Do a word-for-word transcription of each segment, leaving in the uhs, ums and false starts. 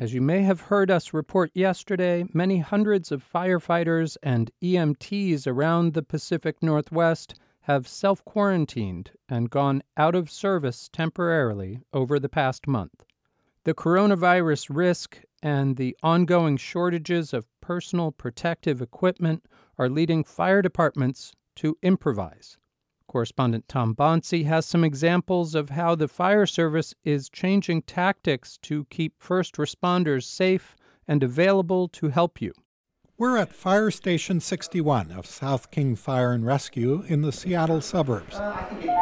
As you may have heard us report yesterday, many hundreds of firefighters and E M Ts around the Pacific Northwest have self-quarantined and gone out of service temporarily over the past month. The coronavirus risk and the ongoing shortages of personal protective equipment are leading fire departments to improvise. Correspondent Tom Bonsi has some examples of how the fire service is changing tactics to keep first responders safe and available to help you. We're at Fire Station sixty-one of South King Fire and Rescue in the Seattle suburbs. Uh, I can get here.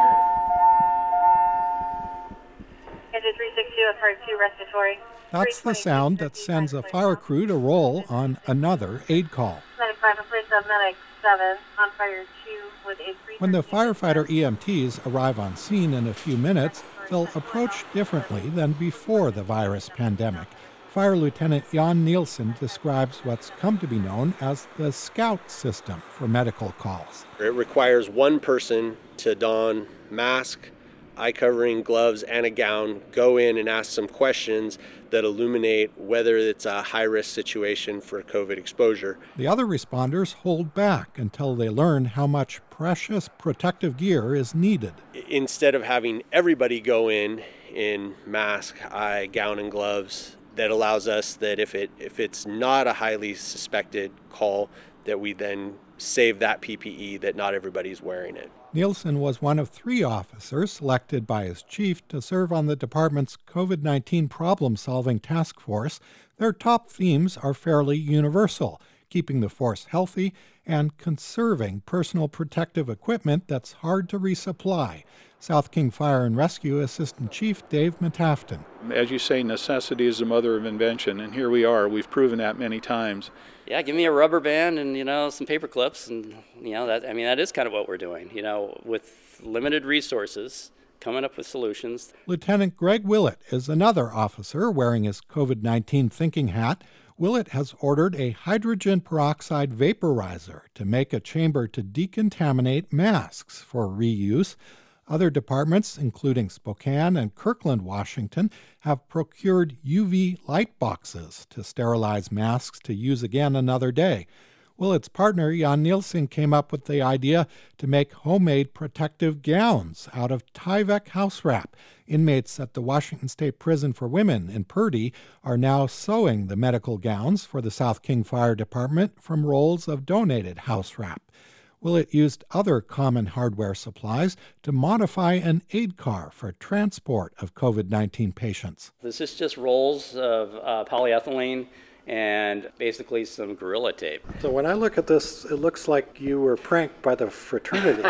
three six two, part two, respiratory. That's the sound that sends a fire crew to roll on another aid call. ninety-five, police of medic seven, on fire two with a three. When the firefighter E M Ts arrive on scene in a few minutes, they'll approach differently than before the virus pandemic. Fire Lieutenant Jan Nielsen describes what's come to be known as the SCOUT system for medical calls. It requires one person to don mask, eye covering, gloves, and a gown, go in and ask some questions that illuminate whether it's a high-risk situation for COVID exposure. The other responders hold back until they learn how much precious protective gear is needed. Instead of having everybody go in in mask, eye, gown, and gloves, that allows us that if it if it's not a highly suspected call, that we then save that P P E, that not everybody's wearing it. Nielsen was one of three officers selected by his chief to serve on the department's COVID nineteen problem-solving task force. Their top themes are fairly universal: keeping the force healthy and conserving personal protective equipment that's hard to resupply. South King Fire and Rescue Assistant Chief Dave Metafton. As you say, necessity is the mother of invention, and here we are. We've proven that many times. Yeah, give me a rubber band and, you know, some paper clips, and, you know, that I mean, that is kind of what we're doing, you know, with limited resources, coming up with solutions. Lieutenant Greg Willett is another officer wearing his COVID nineteen thinking hat. Willett has ordered a hydrogen peroxide vaporizer to make a chamber to decontaminate masks for reuse. Other departments, including Spokane and Kirkland, Washington, have procured U V light boxes to sterilize masks to use again another day. Willett's partner, Jan Nielsen, came up with the idea to make homemade protective gowns out of Tyvek house wrap. Inmates at the Washington State Prison for Women in Purdy are now sewing the medical gowns for the South King Fire Department from rolls of donated house wrap. Willett used other common hardware supplies to modify an aid car for transport of COVID nineteen patients. This is just rolls of uh, polyethylene and basically some Gorilla Tape. So when I look at this, it looks like you were pranked by the fraternity.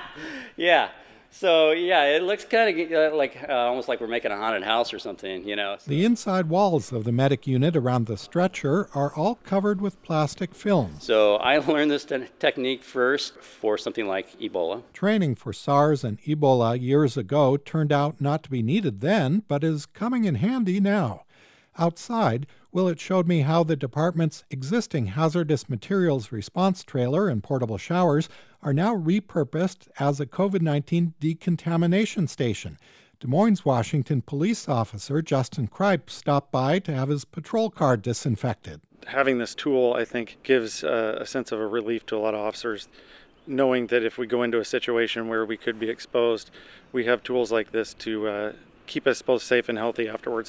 Yeah. So, yeah, it looks kind of uh, like uh, almost like we're making a haunted house or something, you know. So. The inside walls of the medic unit around the stretcher are all covered with plastic film. So I learned this te- technique first for something like Ebola. Training for SARS and Ebola years ago turned out not to be needed then, but is coming in handy now. Outside, Willett showed me how the department's existing hazardous materials response trailer and portable showers are now repurposed as a COVID nineteen decontamination station. Des Moines, Washington police officer Justin Kripe stopped by to have his patrol car disinfected. Having this tool, I think, gives uh, a sense of a relief to a lot of officers, knowing that if we go into a situation where we could be exposed, we have tools like this to uh, keep us both safe and healthy afterwards.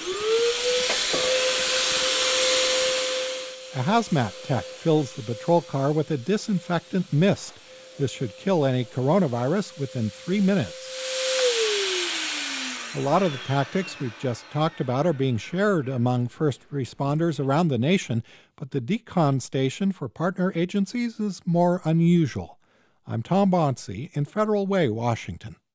A hazmat tech fills the patrol car with a disinfectant mist. This should kill any coronavirus within three minutes. A lot of the tactics we've just talked about are being shared among first responders around the nation, but the decon station for partner agencies is more unusual. I'm Tom Bonsi in Federal Way, Washington.